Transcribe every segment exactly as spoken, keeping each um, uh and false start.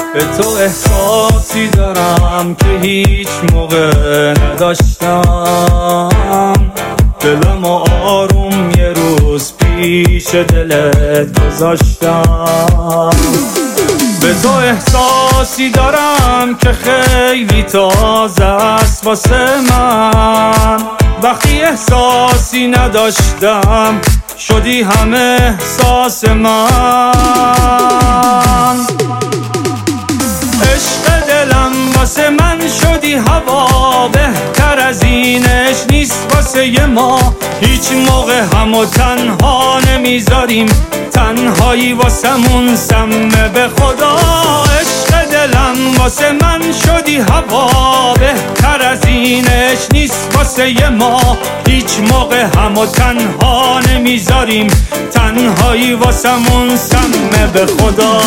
به تو احساسی دارم که هیچ موقع نداشتم، دلم آروم یه روز پیش دلت گذاشتم. به تو احساسی دارم که خیلی تازه است واسه من، وقتی احساسی نداشتم شدی همه احساس من. عشق دلم واسه من شدی هوا، بهتر از اینش نیست واسه ما. هیچ موقع همو تنها نمیذاریم، تنهایی واسمون سمه به خدا. عشق دلم واسه من شدی هوا، بهتر از اینش نیست واسه ما. هیچ موقع همو تنها نمیذاریم، تنهایی واسمون سمه به خدا.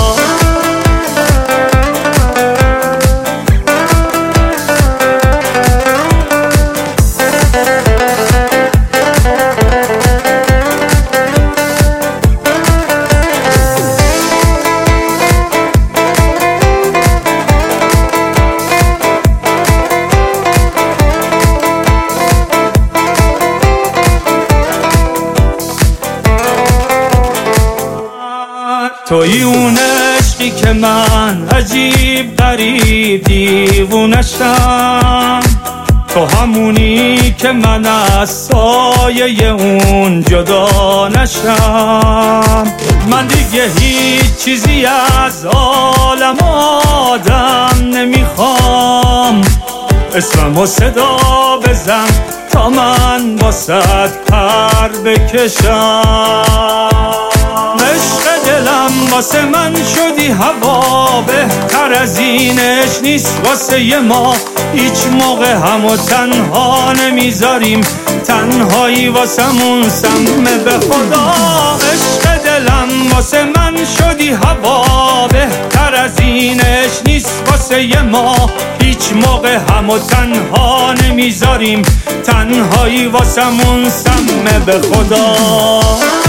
توی اون عشقی که من عجیب غریب دیوونشم، تو همونی که من از سایه اون جدا نشم. من دیگه هیچ چیزی از عالم آدم نمیخوام، اسممو صدا بزن تا من واسه پر بکشم. عشق دلم واسه من شدی هوا، بهتر از اینش نیست واسه ما. هیچ موقع همو تنها نمیذاریم، تنهایی واسمون سمه به خدا. عشق دلم واسه من شدی هوا، بهتر از اینش نیست واسه ما. هیچ موقع همو تنها نمیذاریم، تنهایی واسمون سمه به خدا.